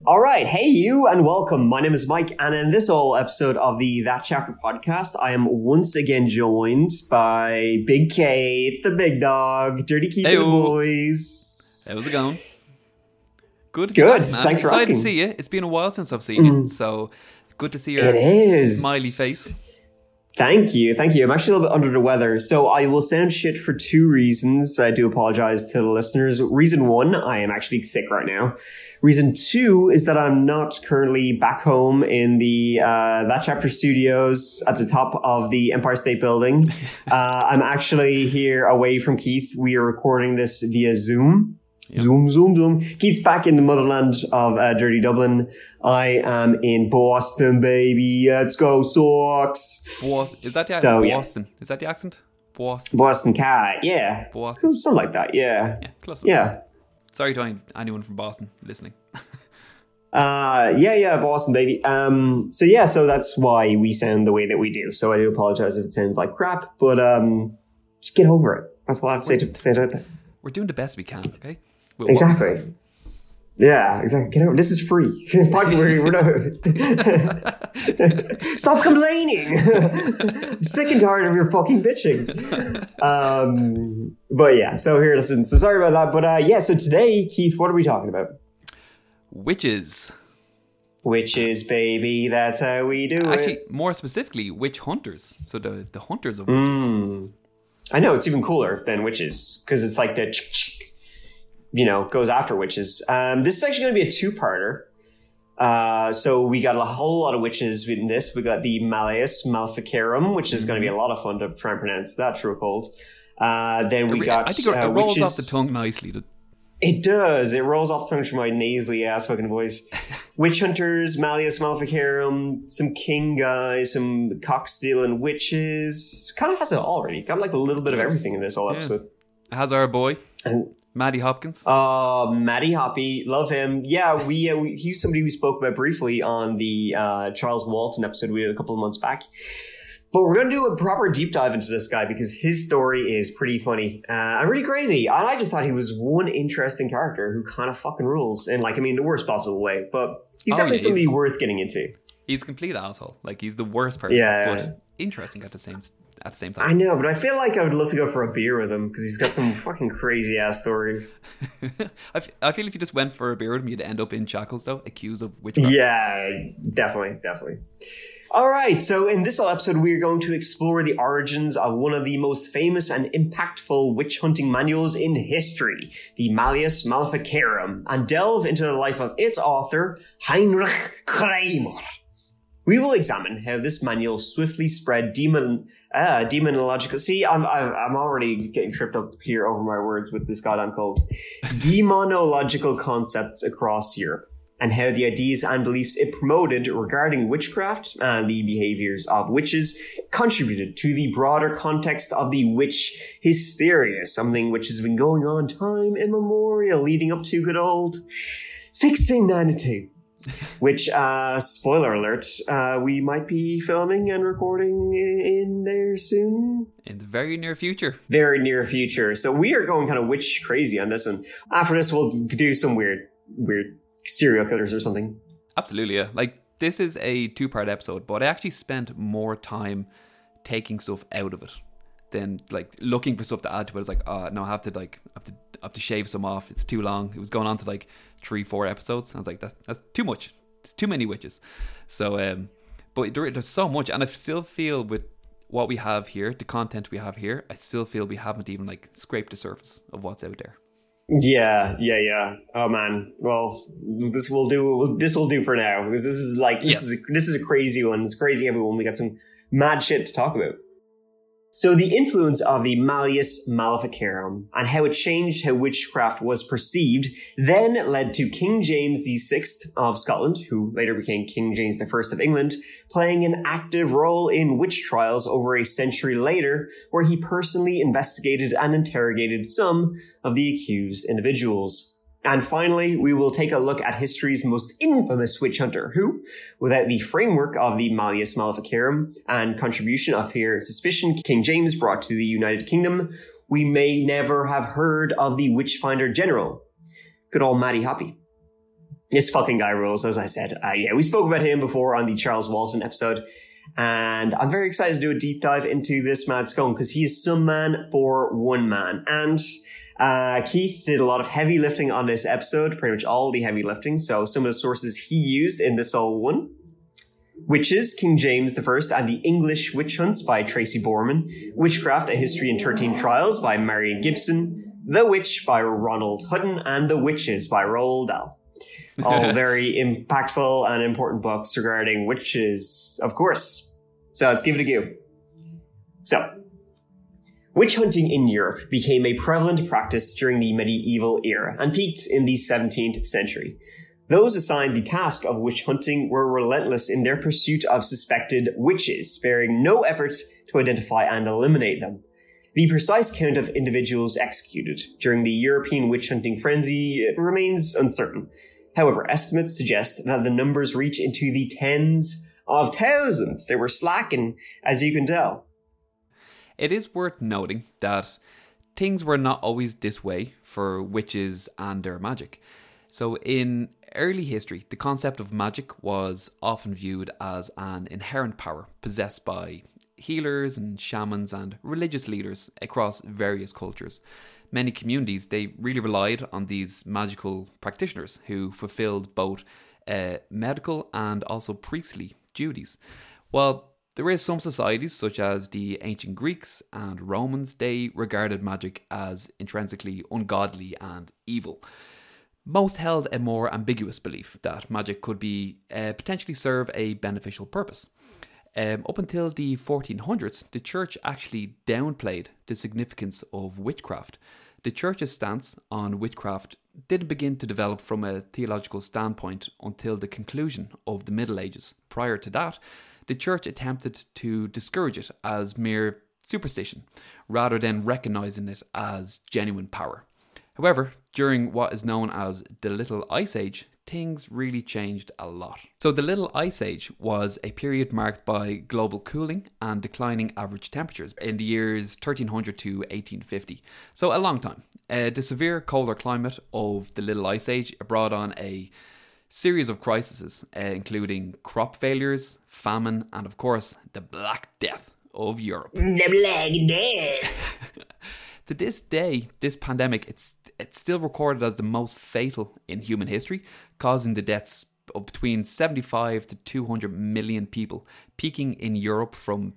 All right. Hey, you, and welcome. My name is Mike, and in this whole episode of the That Chapter podcast, I am once again joined by Big K. It's the big dog, Dirty Keith and the boys. How's it going? Good. Good. Man. Thanks for Excited asking. to see you. It's been a while since I've seen you, so good to see your smiley face. Thank you. I'm actually a little bit under the weather, so I will sound shit for two reasons. I do apologize to the listeners. Reason one, I am actually sick right now. Reason two is that I'm not currently back home in the That Chapter studios at the top of the Empire State Building. I'm actually here away from Keith. We are recording this via Zoom. Yep. Zoom. Keith's back in the motherland of Dirty Dublin. I am in Boston, baby. Let's go, Sox. Is that the accent? Boston. Yeah. Is that the accent? Boston cat, yeah. Boston. Something like that, yeah. Yeah, close enough. Yeah. Sorry to anyone from Boston listening. Boston, baby. So that's why we sound the way that we do. So I do apologize if it sounds like crap, but just get over it. That's all I have to say to that. We're doing the best we can, okay? Exactly. Yeah, exactly. Get over. This is free. We're not. Stop complaining. I'm sick and tired of your fucking bitching. But yeah, so here, listen. So sorry about that. But so today, Keith, what are we talking about? Witches. Witches, baby. That's how we do it. Actually, more specifically, witch hunters. So the hunters of witches. I know, it's even cooler than witches because it's like the goes after witches. This is actually going to be a two-parter. So we got a whole lot of witches in this. We got the Malleus Maleficarum, which is going to be a lot of fun to try and pronounce that true or cold. Then we got I think it rolls witches. off the tongue nicely. It does. It rolls off the tongue from my nasally ass fucking voice. Witch hunters, Malleus Maleficarum, some king guys, some cock stealing witches. Kind of has it all already. Got like a little bit of everything in this whole episode. It has our boy. Maddie Hopkins. Maddie Hoppy, love him. Yeah, he's somebody we spoke about briefly on the Charles Walton episode we did a couple of months back. But we're going to do a proper deep dive into this guy because his story is pretty funny and really crazy. I just thought he was one interesting character who kind of fucking rules in the worst possible way. But he's definitely somebody worth getting into. He's a complete asshole. Like, he's the worst person, but interesting at the same time. I know, but I feel like I would love to go for a beer with him because he's got some fucking crazy ass stories. I feel if you just went for a beer with him, you'd end up in shackles, though, accused of witchcraft. Yeah, definitely. All right, so in this whole episode, we are going to explore the origins of one of the most famous and impactful witch hunting manuals in history, the Malleus Maleficarum, and delve into the life of its author, Heinrich Kramer. We will examine how this manual swiftly spread demonological... See, I'm already getting tripped up here over my words with this goddamn cold. Demonological concepts across Europe, and how the ideas and beliefs it promoted regarding witchcraft and the behaviors of witches contributed to the broader context of the witch hysteria, something which has been going on time immemorial, leading up to good old 1692. Which, spoiler alert, we might be filming and recording in there soon. In the very near future. Very near future. So we are going kind of witch crazy on this one. After this, we'll do some weird serial killers or something. Absolutely, yeah. Like, this is a two-part episode, but I actually spent more time taking stuff out of it than, like, looking for stuff to add to it. It's like, no, I have to shave some off. It's too long. It was going on to, like, 3-4 episodes. I was like, that's too much. It's too many witches. So, but there's so much, and I still feel with what we have here, the content we have here, I still feel we haven't even, like, scraped the surface of what's out there. Yeah. Oh man. Well, this will do for now. Because this is a crazy one. It's crazy everyone. We got some mad shit to talk about. So the influence of the Malleus Maleficarum and how it changed how witchcraft was perceived then led to King James VI of Scotland, who later became King James I of England, playing an active role in witch trials over a century later, where he personally investigated and interrogated some of the accused individuals. And finally, we will take a look at history's most infamous witch hunter, who, without the framework of the Malleus Maleficarum and contribution of fear and suspicion King James brought to the United Kingdom, we may never have heard of the Witchfinder General. Good old Maddie Hoppy. This fucking guy rules, as I said. Yeah, we spoke about him before on the Charles Walton episode. And I'm very excited to do a deep dive into this mad scum because he is some man for one man. And Keith did a lot of heavy lifting on this episode, pretty much all the heavy lifting. So some of the sources he used in this all one: Witches, King James I and the English Witch Hunts by Tracy Borman, Witchcraft, A History in 13 Trials by Marion Gibson, The Witch by Ronald Hutton, and The Witches by Roald Dahl. All very impactful and important books regarding witches, of course. So let's give it a go. So, witch hunting in Europe became a prevalent practice during the medieval era and peaked in the 17th century. Those assigned the task of witch hunting were relentless in their pursuit of suspected witches, sparing no effort to identify and eliminate them. The precise count of individuals executed during the European witch hunting frenzy remains uncertain. However, estimates suggest that the numbers reach into the tens of thousands. They were slacking, as you can tell. It is worth noting that things were not always this way for witches and their magic. So in early history, the concept of magic was often viewed as an inherent power possessed by healers and shamans and religious leaders across various cultures. Many communities, they really relied on these magical practitioners who fulfilled both medical and also priestly duties. While there is some societies, such as the ancient Greeks and Romans, they regarded magic as intrinsically ungodly and evil. Most held a more ambiguous belief that magic could be potentially serve a beneficial purpose. Up until the 1400s, the church actually downplayed the significance of witchcraft. The church's stance on witchcraft didn't begin to develop from a theological standpoint until the conclusion of the Middle Ages. Prior to that, the church attempted to discourage it as mere superstition, rather than recognizing it as genuine power. However, during what is known as the Little Ice Age, things really changed a lot. So the Little Ice Age was a period marked by global cooling and declining average temperatures in the years 1300 to 1850. So a long time. The severe colder climate of the Little Ice Age brought on a series of crises, including crop failures, famine, and of course, the Black Death of Europe. The Black Death! To this day, this pandemic, it's still recorded as the most fatal in human history, causing the deaths of between 75 to 200 million people, peaking in Europe from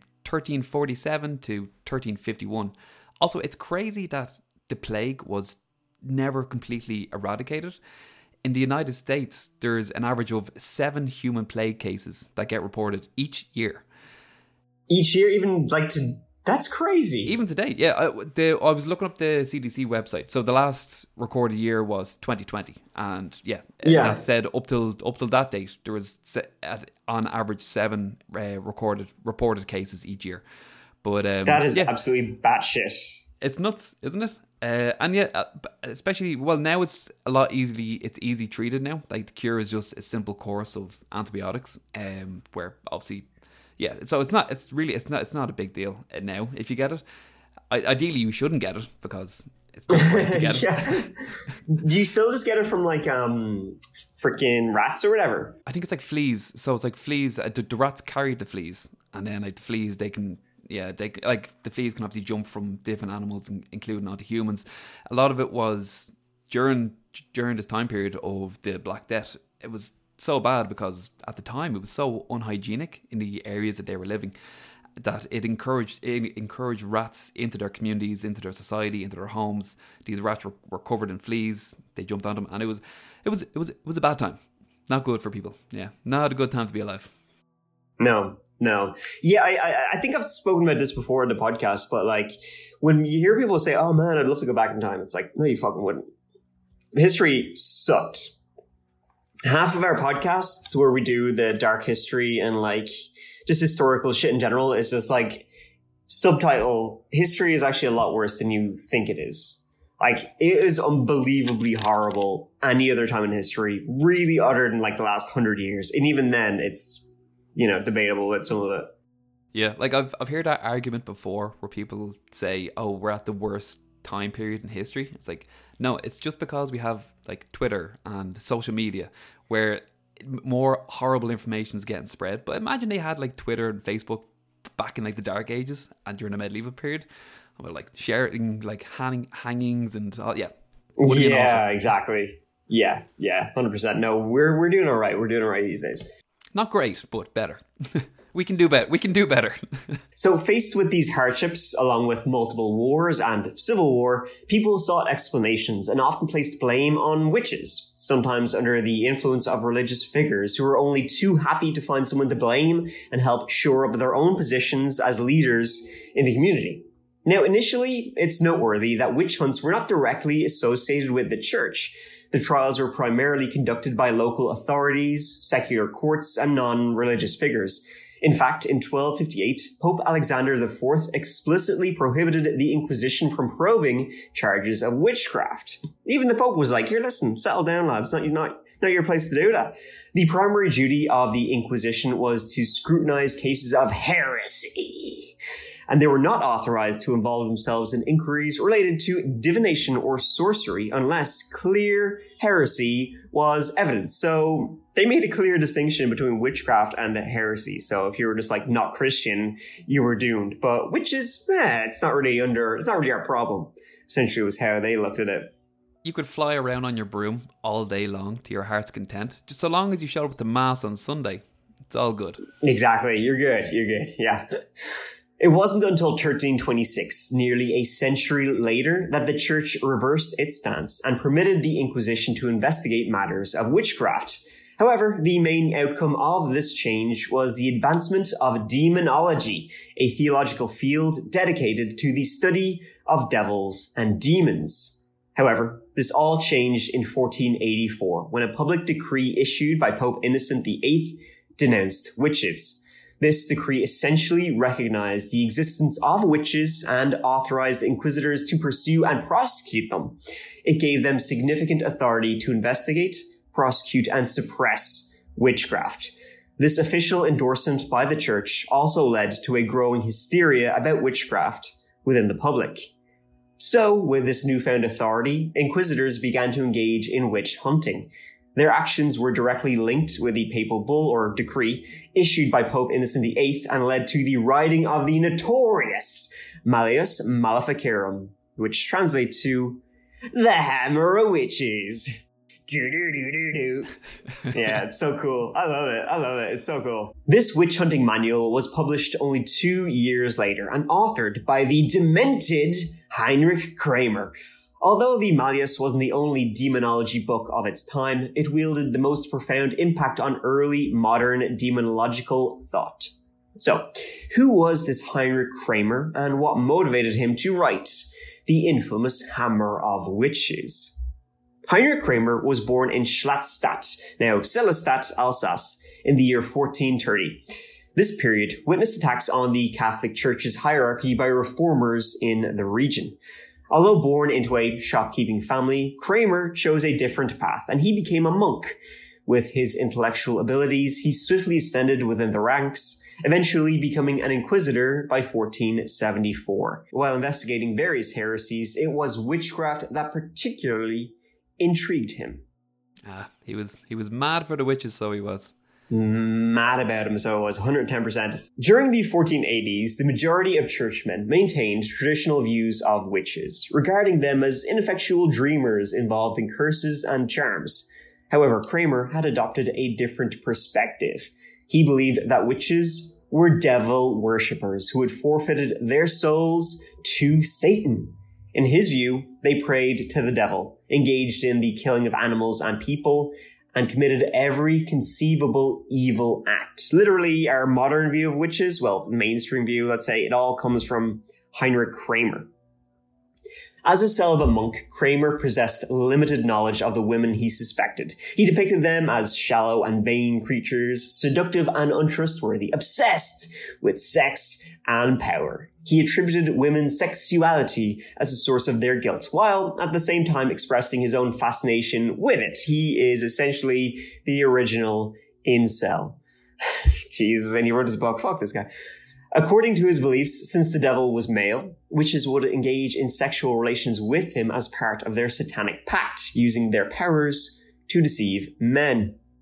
1347 to 1351. Also, it's crazy that the plague was never completely eradicated. In the United States, there's an average of 7 human plague cases that get reported each year. Each year, even that's crazy. Even today, yeah. I was looking up the CDC website. So the last recorded year was 2020, and that said, up till that date, there was on average 7 reported cases each year. But that is absolutely batshit. It's nuts, isn't it? And especially now it's a lot easy treated now. Like the cure is just a simple course of antibiotics, where obviously. Yeah, so it's not a big deal now if you get it. Ideally, you shouldn't get it because it's not great to get it. Do you still just get it from freaking rats or whatever? I think it's like fleas. So it's like fleas. The rats carry the fleas, and then like the fleas, the fleas can obviously jump from different animals, including onto humans. A lot of it was during this time period of the Black Death. It was so bad because at the time it was so unhygienic in the areas that they were living that it encouraged rats into their communities, into their society, into their homes. These rats were covered in fleas. They jumped on them, and it was a bad time. Not good for people. Yeah, not a good time to be alive. No. Yeah, I think I've spoken about this before in the podcast, but when you hear people say, "Oh man, I'd love to go back in time," it's like, no, you fucking wouldn't. History sucked. Half of our podcasts where we do the dark history and just historical shit in general is just subtitle, history is actually a lot worse than you think it is. It is unbelievably horrible any other time in history, really other than the last 100 years. And even then it's, debatable with some of it. Yeah, I've heard that argument before where people say, oh, we're at the worst time period in history. It's no, it's just because we have Twitter and social media. where more horrible information is getting spread. But imagine they had like Twitter and Facebook back in like the Dark Ages and during the medieval period, about like sharing like hangings and all. Yeah. Yeah, exactly. Yeah, 100%. No, we're doing all right. We're doing all right these days. Not great, but better. We can do better. So faced with these hardships, along with multiple wars and civil war, people sought explanations and often placed blame on witches, sometimes under the influence of religious figures who were only too happy to find someone to blame and help shore up their own positions as leaders in the community. Now, initially, it's noteworthy that witch hunts were not directly associated with the church. The trials were primarily conducted by local authorities, secular courts, and non-religious figures. In fact, in 1258, Pope Alexander IV explicitly prohibited the Inquisition from probing charges of witchcraft. Even the Pope was like, here, listen, settle down, lads. Not your place to do that. The primary duty of the Inquisition was to scrutinize cases of heresy, and they were not authorized to involve themselves in inquiries related to divination or sorcery unless clear heresy was evident. So they made a clear distinction between witchcraft and heresy. So if you were just like not Christian, you were doomed. But witches, it's not really our problem. Essentially was how they looked at it. You could fly around on your broom all day long to your heart's content, just so long as you showed up to mass on Sunday. It's all good. Exactly. You're good. Yeah. It wasn't until 1326, nearly a century later, that the church reversed its stance and permitted the Inquisition to investigate matters of witchcraft. However, the main outcome of this change was the advancement of demonology, a theological field dedicated to the study of devils and demons. However, this all changed in 1484, when a public decree issued by Pope Innocent VIII denounced witches. This decree essentially recognized the existence of witches and authorized inquisitors to pursue and prosecute them. It gave them significant authority to investigate, prosecute, and suppress witchcraft. This official endorsement by the church also led to a growing hysteria about witchcraft within the public. So, with this newfound authority, inquisitors began to engage in witch hunting. Their actions were directly linked with the papal bull or decree issued by Pope Innocent VIII and led to the writing of the notorious Malleus Maleficarum, which translates to the Hammer of Witches. Yeah, it's so cool. I love it. It's so cool. This witch hunting manual was published only 2 years later and authored by the demented Heinrich Kramer. Although the Malleus wasn't the only demonology book of its time, it wielded the most profound impact on early modern demonological thought. So, who was this Heinrich Kramer and what motivated him to write the infamous Hammer of Witches? Heinrich Kramer was born in Schlattstadt, now Sélestat, Alsace, in the year 1430. This period witnessed attacks on the Catholic Church's hierarchy by reformers in the region. Although born into a shopkeeping family, Kramer chose a different path, and he became a monk. With his intellectual abilities, he swiftly ascended within the ranks, eventually becoming an inquisitor by 1474. While investigating various heresies, it was witchcraft that particularly intrigued him. He was mad for the witches, so he was. Mad about him, so it was 110%. During the 1480s, the majority of churchmen maintained traditional views of witches, regarding them as ineffectual dreamers involved in curses and charms. However, Kramer had adopted a different perspective. He believed that witches were devil worshippers who had forfeited their souls to Satan. In his view, they prayed to the devil, engaged in the killing of animals and people, and committed every conceivable evil act. Literally, our modern view of witches, well, mainstream view, let's say, it all comes from Heinrich Kramer. As a celibate monk, Kramer possessed limited knowledge of the women he suspected. He depicted them as shallow and vain creatures, seductive and untrustworthy, obsessed with sex and power. He attributed women's sexuality as a source of their guilt, while at the same time expressing his own fascination with it. He is essentially the original incel. Jesus, and he wrote his book. Fuck this guy. According to his beliefs, since the devil was male, witches would engage in sexual relations with him as part of their satanic pact, using their powers to deceive men.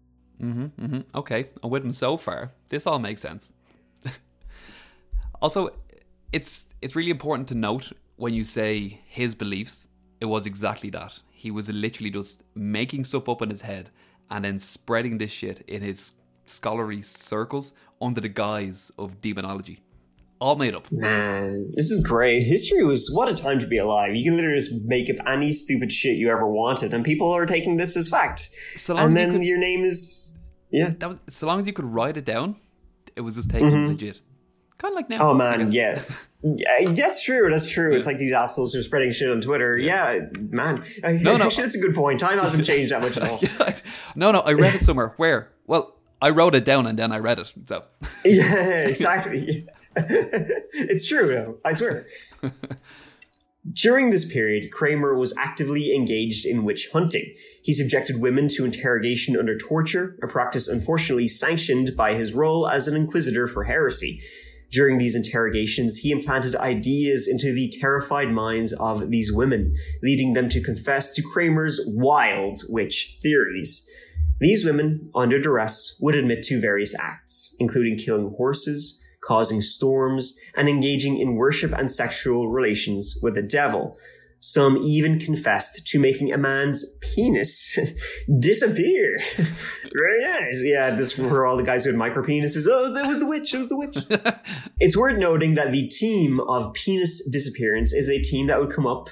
Okay, I'm with him so far. This all makes sense. Also, it's really important to note when you say his beliefs, it was exactly that. He was literally just making stuff up in his head and then spreading this shit in his scholarly circles under the guise of demonology. All made up. Man, this is great. History was, what a time to be alive. You can literally just make up any stupid shit you ever wanted, and people are taking this as fact. And then your name is, so long as you could write it down, it was just taken legit. Kind of like now. Oh man, yeah. That's true. Yeah. It's like these assholes are spreading shit on Twitter. Yeah, man. No. Actually, that's a good point. Time hasn't changed that much at all. No, I read it somewhere. Where? Well, I wrote it down and then I read it. So. Yeah, exactly. It's true, though. I swear. During this period, Kramer was actively engaged in witch hunting. He subjected women to interrogation under torture, a practice unfortunately sanctioned by his role as an inquisitor for heresy. During these interrogations, he implanted ideas into the terrified minds of these women, leading them to confess to Kramer's wild witch theories. These women, under duress, would admit to various acts, including killing horses, causing storms, and engaging in worship and sexual relations with the devil. Some even confessed to making a man's penis disappear. Very nice. Yeah, this for all the guys who had micro penises. Oh, that was the witch. It was the witch. It's worth noting that the team of penis disappearance is a team that would come up.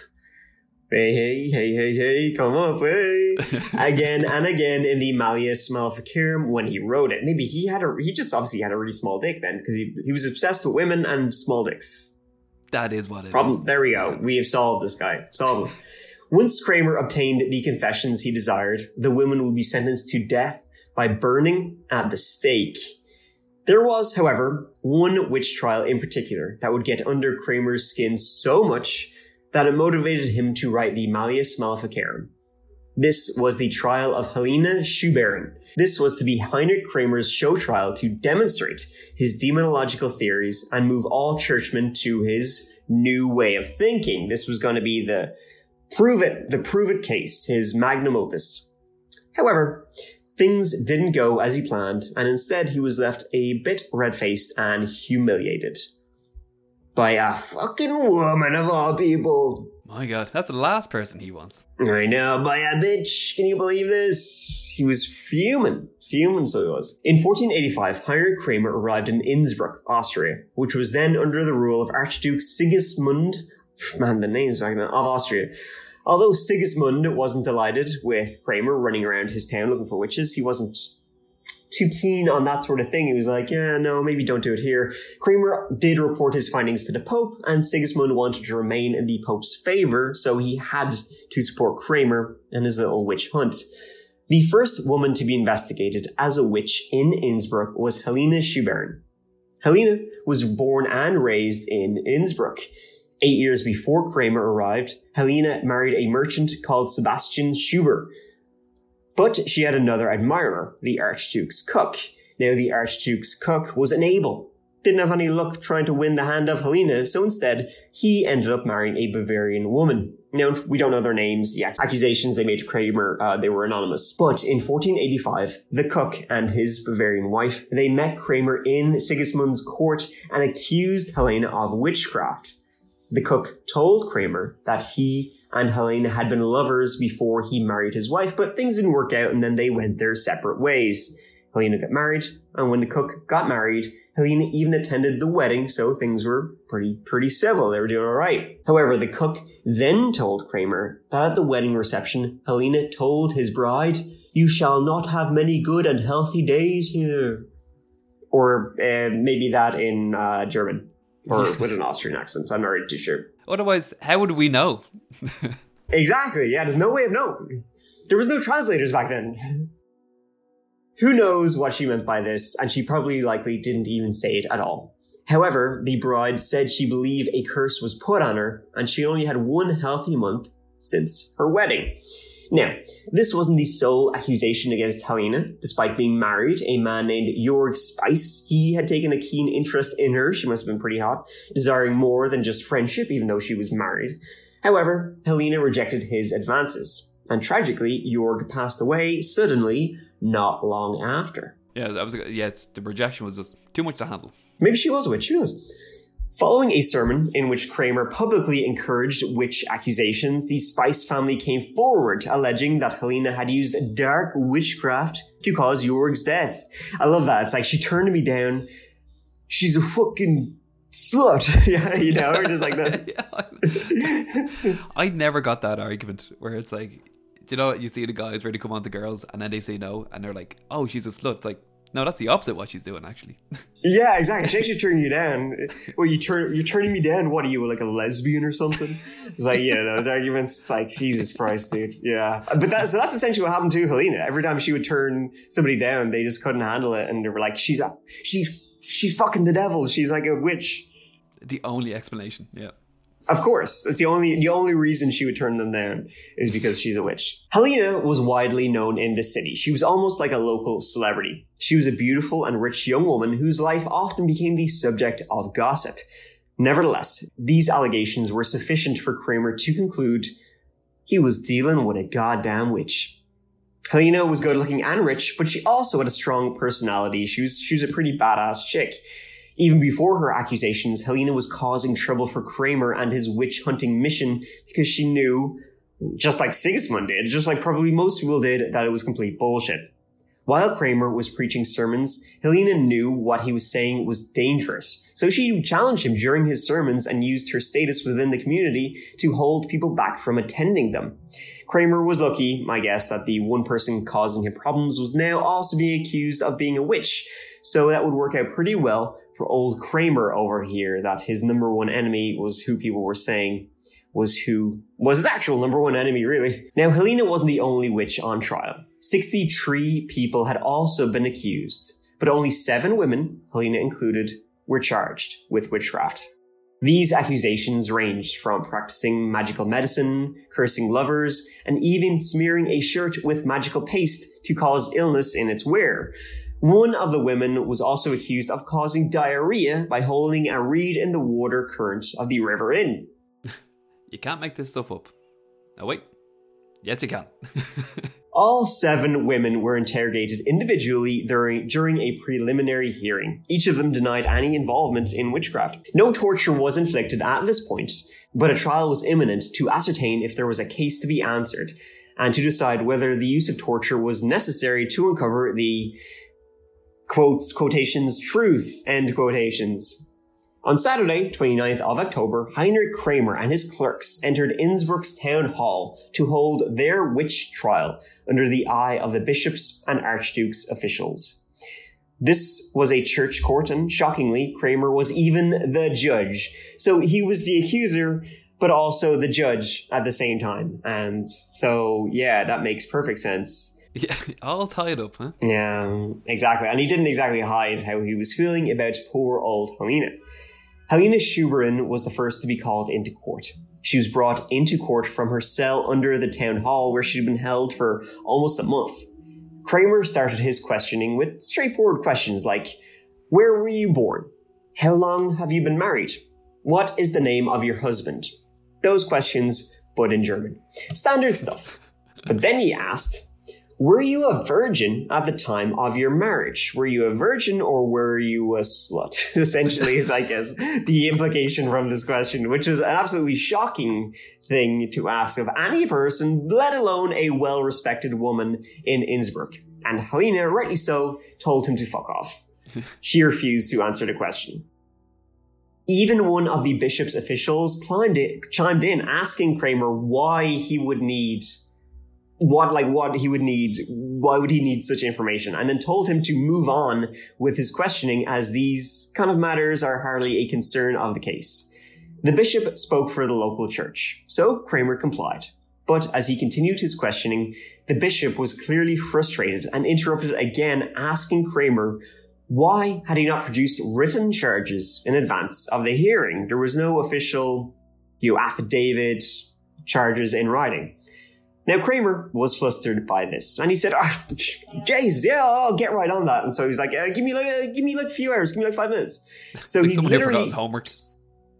Hey, come up, hey. Again and again in the Malleus Maleficarum when he wrote it. Maybe he just obviously had a really small dick then, because he was obsessed with women and small dicks. That is what it is. There we go. We have solved this guy. Solved him. Once Kramer obtained the confessions he desired, the women would be sentenced to death by burning at the stake. There was, however, one witch trial in particular that would get under Kramer's skin so much that it motivated him to write the Malleus Maleficarum. This was the trial of Helena Schuberen. This was to be Heinrich Kramer's show trial to demonstrate his demonological theories and move all churchmen to his new way of thinking. This was going to be the prove it case, his magnum opus. However, things didn't go as he planned, and instead he was left a bit red-faced and humiliated. By a fucking woman of all people. My God, that's the last person he wants. I know, by a bitch. Can you believe this? He was fuming. Fuming, so he was. In 1485, Heinrich Kramer arrived in Innsbruck, Austria, which was then under the rule of Archduke Sigismund, man, the names back then, of Austria. Although Sigismund wasn't delighted with Kramer running around his town looking for witches, he wasn't too keen on that sort of thing. He was like, yeah, no, maybe don't do it here. Kramer did report his findings to the Pope, and Sigismund wanted to remain in the Pope's favor, so he had to support Kramer and his little witch hunt. The first woman to be investigated as a witch in Innsbruck was Helena Schuberen. Helena was born and raised in Innsbruck. 8 years before Kramer arrived, Helena married a merchant called Sebastian Schuber. But she had another admirer, the Archduke's cook. Now, the Archduke's cook was unable, didn't have any luck trying to win the hand of Helena, so instead, he ended up marrying a Bavarian woman. Now, we don't know their names yet. Accusations they made to Kramer, they were anonymous. But in 1485, the cook and his Bavarian wife, they met Kramer in Sigismund's court and accused Helena of witchcraft. The cook told Kramer that he and Helena had been lovers before he married his wife, but things didn't work out and then they went their separate ways. Helena got married, and when the cook got married, Helena even attended the wedding, so things were pretty civil. They were doing all right. However, the cook then told Kramer that at the wedding reception, Helena told his bride, "You shall not have many good and healthy days here." Or maybe that in German. Or with an Austrian accent. I'm not really too sure. Otherwise, how would we know? Exactly. Yeah, there's no way of knowing. There was no translators back then. Who knows what she meant by this, and she probably likely didn't even say it at all. However, the bride said she believed a curse was put on her, and she only had one healthy month since her wedding. Now, this wasn't the sole accusation against Helena. Despite being married, a man named Jörg Spice, he had taken a keen interest in her. She must have been pretty hot, desiring more than just friendship, even though she was married. However, Helena rejected his advances. And tragically, Jorg passed away suddenly not long after. Yeah, the rejection was just too much to handle. Maybe she was a witch, who knows? Following a sermon in which Kramer publicly encouraged witch accusations, the Spice family came forward alleging that Helena had used dark witchcraft to cause Jorg's death. I love that. It's like, she turned me down. She's a fucking slut. Yeah, you know, or just like that. I never got that argument where it's like, you know, you see the guys ready to come on to girls and then they say no and they're like, oh, she's a slut. It's like, no, that's the opposite of what she's doing, actually. Yeah, exactly. She actually turning you down. Well, you're turning me down. What are you, like a lesbian or something? It's like, yeah, those arguments. It's like, Jesus Christ, dude. Yeah, but that's essentially what happened to Helena. Every time she would turn somebody down, they just couldn't handle it, and they were like, she's fucking the devil. She's like a witch. The only explanation, yeah. Of course, it's the only reason she would turn them down is because she's a witch. Helena was widely known in the city. She was almost like a local celebrity. She was a beautiful and rich young woman whose life often became the subject of gossip. Nevertheless, these allegations were sufficient for Kramer to conclude he was dealing with a goddamn witch. Helena was good looking and rich, but she also had a strong personality. She was a pretty badass chick. Even before her accusations, Helena was causing trouble for Kramer and his witch hunting mission because she knew, just like Sigismund did, just like probably most people did, that it was complete bullshit. While Kramer was preaching sermons, Helena knew what he was saying was dangerous, so she challenged him during his sermons and used her status within the community to hold people back from attending them. Kramer was lucky, I guess, that the one person causing him problems was now also being accused of being a witch, so that would work out pretty well for old Kramer over here, that his number one enemy was who people were saying was his actual number one enemy, really. Now, Helena wasn't the only witch on trial. 63 people had also been accused, but only 7 women, Helena included, were charged with witchcraft. These accusations ranged from practicing magical medicine, cursing lovers, and even smearing a shirt with magical paste to cause illness in its wearer. One of the women was also accused of causing diarrhea by holding a reed in the water current of the River Inn. You can't make this stuff up. Oh, wait. Yes, you can. All 7 women were interrogated individually during a preliminary hearing. Each of them denied any involvement in witchcraft. No torture was inflicted at this point, but a trial was imminent to ascertain if there was a case to be answered and to decide whether the use of torture was necessary to uncover the quotations, truth, end quotations. On Saturday, 29th of October, Heinrich Kramer and his clerks entered Innsbruck's town hall to hold their witch trial under the eye of the bishops and archduke's officials. This was a church court, and shockingly, Kramer was even the judge. So he was the accuser, but also the judge at the same time. And so, yeah, that makes perfect sense. Yeah, all tied up, huh? Yeah, exactly. And he didn't exactly hide how he was feeling about poor old Helena. Helena Schuberin was the first to be called into court. She was brought into court from her cell under the town hall where she'd been held for almost a month. Kramer started his questioning with straightforward questions like, where were you born? How long have you been married? What is the name of your husband? Those questions, but in German. Standard stuff. But then he asked, were you a virgin at the time of your marriage? Were you a virgin or were you a slut? Essentially is, I guess, the implication from this question, which was an absolutely shocking thing to ask of any person, let alone a well-respected woman in Innsbruck. And Helena, rightly so, told him to fuck off. She refused to answer the question. Even one of the bishop's officials chimed in asking Kramer why he would need why would he need such information, and then told him to move on with his questioning as these kind of matters are hardly a concern of the case. The bishop spoke for the local church, so Kramer complied. But as he continued his questioning, the bishop was clearly frustrated and interrupted again, asking Kramer why had he not produced written charges in advance of the hearing. There was no official, affidavit, charges in writing. Now, Kramer was flustered by this, and he said, Jesus, yeah, I'll get right on that. And so he's like, give me like a few hours, give me like 5 minutes. So he someone literally... forgot his homework.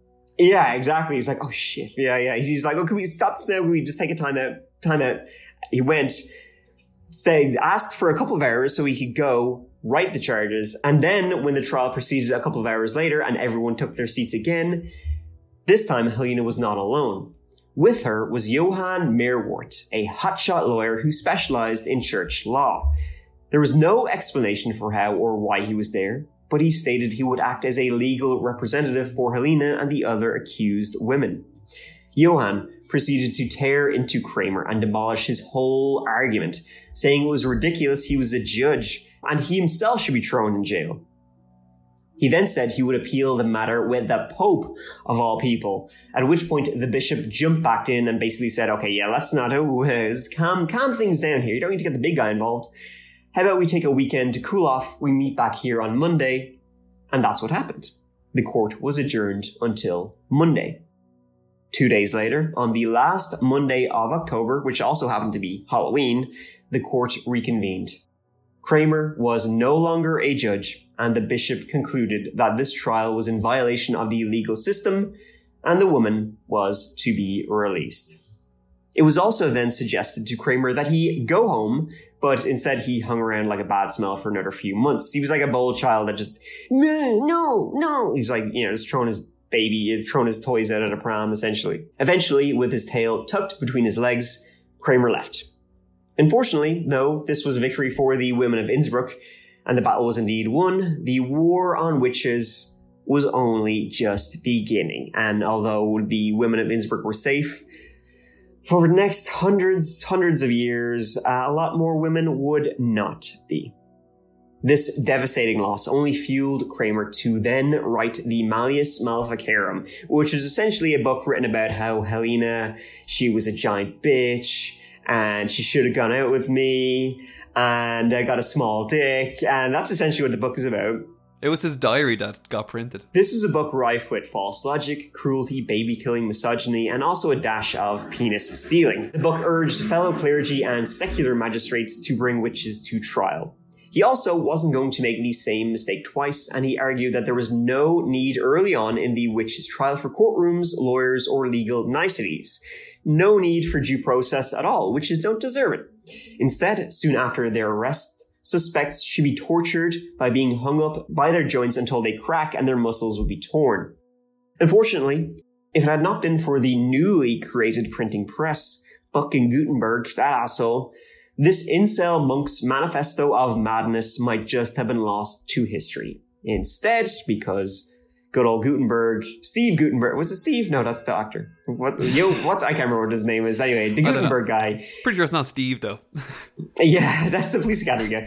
Yeah, exactly. He's like, oh shit. Yeah. He's like, oh, can we stop this now? Can we just take a time out? He asked for a couple of hours so he could go write the charges. And then when the trial proceeded a couple of hours later and everyone took their seats again, this time Helena was not alone. With her was Johann Meerwart, a hotshot lawyer who specialized in church law. There was no explanation for how or why he was there, but he stated he would act as a legal representative for Helena and the other accused women. Johann proceeded to tear into Kramer and demolish his whole argument, saying it was ridiculous he was a judge and he himself should be thrown in jail. He then said he would appeal the matter with the Pope, of all people, at which point the bishop jumped back in and basically said, okay, yeah, let's not calm things down here. You don't need to get the big guy involved. How about we take a weekend to cool off? We meet back here on Monday. And that's what happened. The court was adjourned until Monday. 2 days later, on the last Monday of October, which also happened to be Halloween, the court reconvened. Kramer was no longer a judge, and the bishop concluded that this trial was in violation of the legal system, and the woman was to be released. It was also then suggested to Kramer that he go home, but instead he hung around like a bad smell for another few months. He was like a bold child that just, no. He's like, just throwing his toys out at a pram, essentially. Eventually, with his tail tucked between his legs, Kramer left. Unfortunately, though, this was a victory for the women of Innsbruck, and the battle was indeed won. The war on witches was only just beginning, and although the women of Innsbruck were safe, for the next hundreds of years, a lot more women would not be. This devastating loss only fueled Kramer to then write the Malleus Maleficarum, which is essentially a book written about how Helena, she was a giant bitch, and she should have gone out with me, and I got a small dick, and that's essentially what the book is about. It was his diary that got printed. This is a book rife with false logic, cruelty, baby-killing, misogyny, and also a dash of penis stealing. The book urged fellow clergy and secular magistrates to bring witches to trial. He also wasn't going to make the same mistake twice, and he argued that there was no need early on in the witches' trial for courtrooms, lawyers, or legal niceties. No need for due process at all. Witches don't deserve it. Instead, soon after their arrest, suspects should be tortured by being hung up by their joints until they crack and their muscles would be torn. Unfortunately, if it had not been for the newly created printing press, fucking Gutenberg, that asshole, this incel monk's manifesto of madness might just have been lost to history. Instead, because good old Gutenberg, Steve Gutenberg, was it Steve? No, that's the actor. I can't remember what his name is. Anyway, the Gutenberg guy. Pretty sure it's not Steve though. Yeah, that's the police academy guy.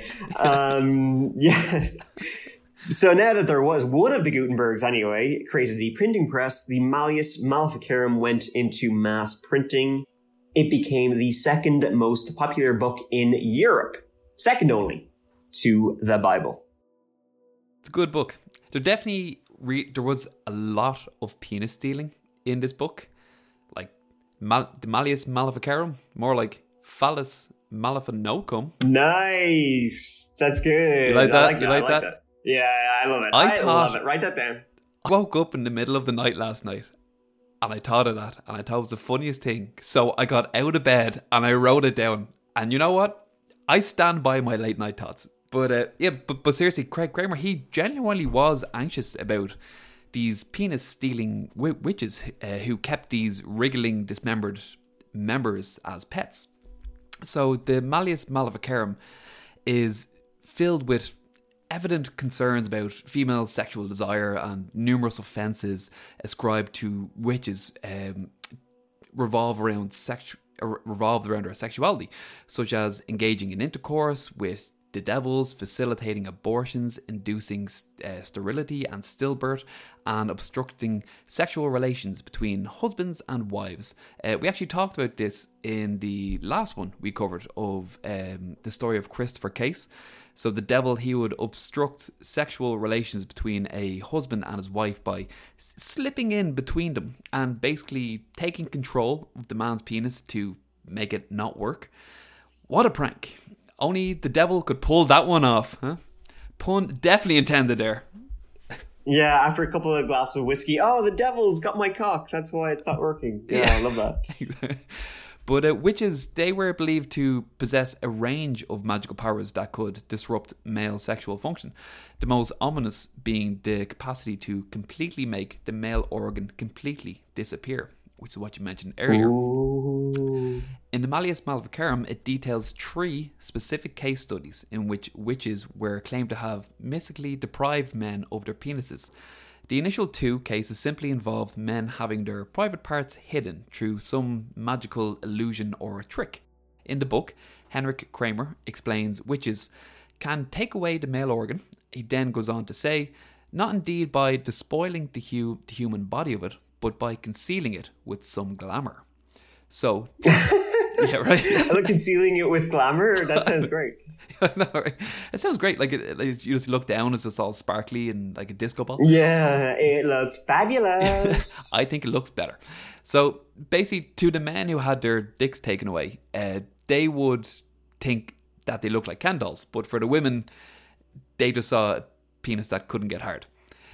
Yeah. So now that there was one of the Gutenbergs anyway, created the printing press, the Malleus Maleficarum went into mass printing. It became the second most popular book in Europe, second only to the Bible. It's a good book. There was a lot of penis stealing in this book, like the Malleus Maleficarum, more like Phallus Maleficarum. Nice, that's good. You like that? You like that? Yeah, I love it. I love it. Write that down. I woke up in the middle of the night last night, and I thought of that, and I thought it was the funniest thing. So I got out of bed and I wrote it down. And you know what? I stand by my late night thoughts. But but seriously, Craig Kramer, he genuinely was anxious about these penis-stealing witches who kept these wriggling, dismembered members as pets. So the Malleus Maleficarum is filled with evident concerns about female sexual desire, and numerous offences ascribed to witches revolved around their sexuality, such as engaging in intercourse with the devils, facilitating abortions, inducing sterility and stillbirth, and obstructing sexual relations between husbands and wives. We actually talked about this in the last one we covered of the story of Christopher Case. So the devil, he would obstruct sexual relations between a husband and his wife by slipping in between them and basically taking control of the man's penis to make it not work. What a prank. Only the devil could pull that one off, huh? Pun definitely intended there. Yeah, after a couple of glasses of whiskey, oh, the devil's got my cock. That's why it's not working. Yeah, I love that. But witches, they were believed to possess a range of magical powers that could disrupt male sexual function. The most ominous being the capacity to completely make the male organ completely disappear, which is what you mentioned earlier. Ooh. In the Malleus Maleficarum, it details 3 specific case studies in which witches were claimed to have mystically deprived men of their penises. The initial 2 cases simply involved men having their private parts hidden through some magical illusion or trick. In the book, Henrik Kramer explains witches can take away the male organ. He then goes on to say, not indeed by despoiling the human body of it, but by concealing it with some glamour. So, yeah, right. Concealing it with glamour? That sounds great. No, right? It sounds great. Like you just look down, it's just all sparkly and like a disco ball. Yeah, it looks fabulous. I think it looks better. So basically, to the men who had their dicks taken away, they would think that they looked like Ken dolls. But for the women, they just saw a penis that couldn't get hard.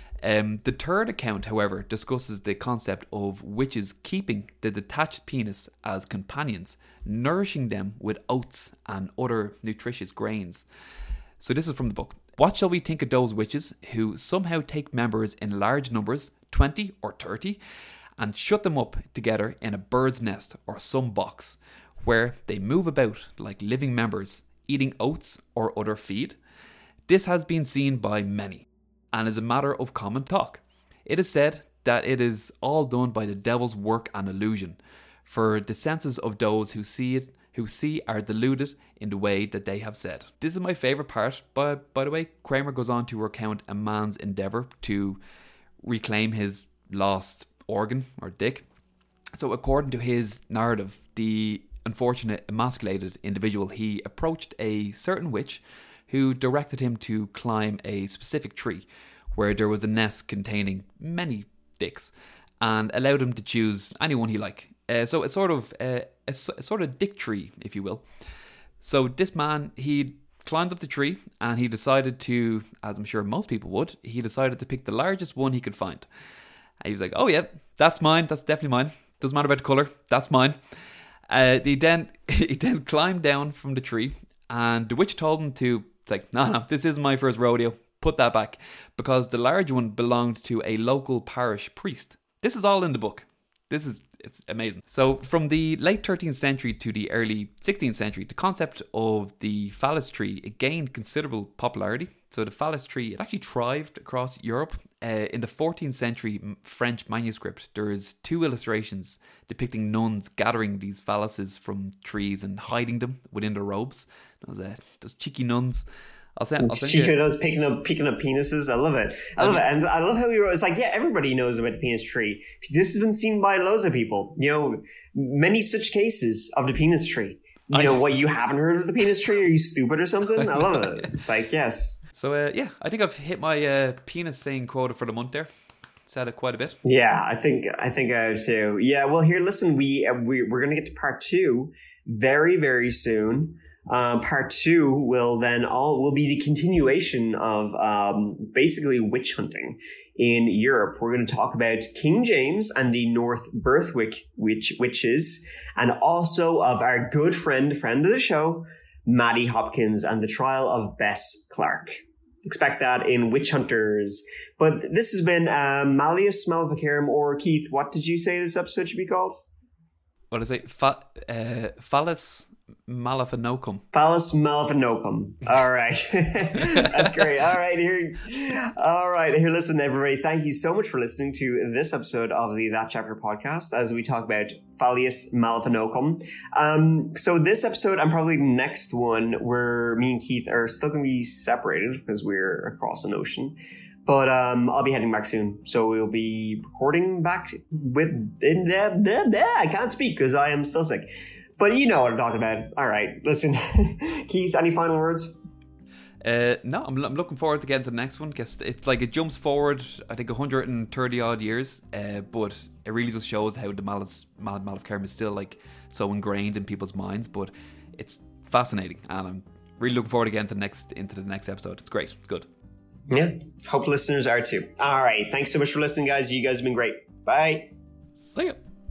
The third account, however, discusses the concept of witches keeping the detached penis as companions, nourishing them with oats and other nutritious grains. So this is from the book. What shall we think of those witches who somehow take members in large numbers, 20 or 30, and shut them up together in a bird's nest or some box, where they move about like living members, eating oats or other feed? This has been seen by many, and is a matter of common talk. It is said that it is all done by the devil's work and illusion, for the senses of those who see are deluded in the way that they have said. This is my favourite part, but by the way, Kramer goes on to recount a man's endeavour to reclaim his lost organ or dick. So according to his narrative, the unfortunate emasculated individual, he approached a certain witch who directed him to climb a specific tree where there was a nest containing many dicks, and allowed him to choose anyone he liked. So it's sort of a sort of dick tree, if you will. So this man, he climbed up the tree and he decided to, as I'm sure most people would, he decided to pick the largest one he could find. And he was like, oh yeah, that's mine, that's definitely mine. Doesn't matter about the colour, that's mine. He then climbed down from the tree, and the witch told him to, it's like, no, this isn't my first rodeo. Put that back, because the large one belonged to a local parish priest. This is all in the book. It's amazing. So from the late 13th century to the early 16th century, the concept of the phallus tree, it gained considerable popularity. So the phallus tree, it actually thrived across Europe. In the 14th century French manuscript, there is 2 illustrations depicting nuns gathering these phalluses from trees and hiding them within their robes. Those cheeky nuns. I'll send you. Picking up penises. I love it. I love it. And I love how he wrote, it's like, yeah, everybody knows about the penis tree. This has been seen by loads of people. Many such cases of the penis tree. What, you haven't heard of the penis tree? Are you stupid or something? I love it. It's like, yes. So, I think I've hit my penis saying quota for the month there. Said it quite a bit. Yeah, I think I have too. Yeah, well, here, listen, we're going to get to part 2 very, very soon. Part 2 will be the continuation of basically witch hunting in Europe. We're going to talk about King James and the North Birthwick witches, and also of our good friend of the show, Maddie Hopkins, and the trial of Bess Clark. Expect that in Witch Hunters. But this has been Malleus Maleficarum, or Keith, what did you say this episode should be called? What is it? Phallus Maleficarum. Phallus Maleficarum. All right. That's great. All right. Here, listen, everybody. Thank you so much for listening to this episode of the That Chapter podcast as we talk about Phallus Maleficarum. So this episode, and probably the next one, where me and Keith are still going to be separated because we're across an ocean. But I'll be heading back soon. So we'll be recording back I can't speak because I am still sick. But you know what I'm talking about. All right, listen. Keith, any final words? No, I'm looking forward to getting to the next one. Guess it's like it jumps forward, I think, 130 odd years. But it really just shows how the Malleus Maleficarum is still like so ingrained in people's minds. But it's fascinating, and I'm really looking forward to getting into the next episode. It's great. It's good. Yeah, hope listeners are too. All right, thanks so much for listening, guys. You guys have been great. Bye. See ya.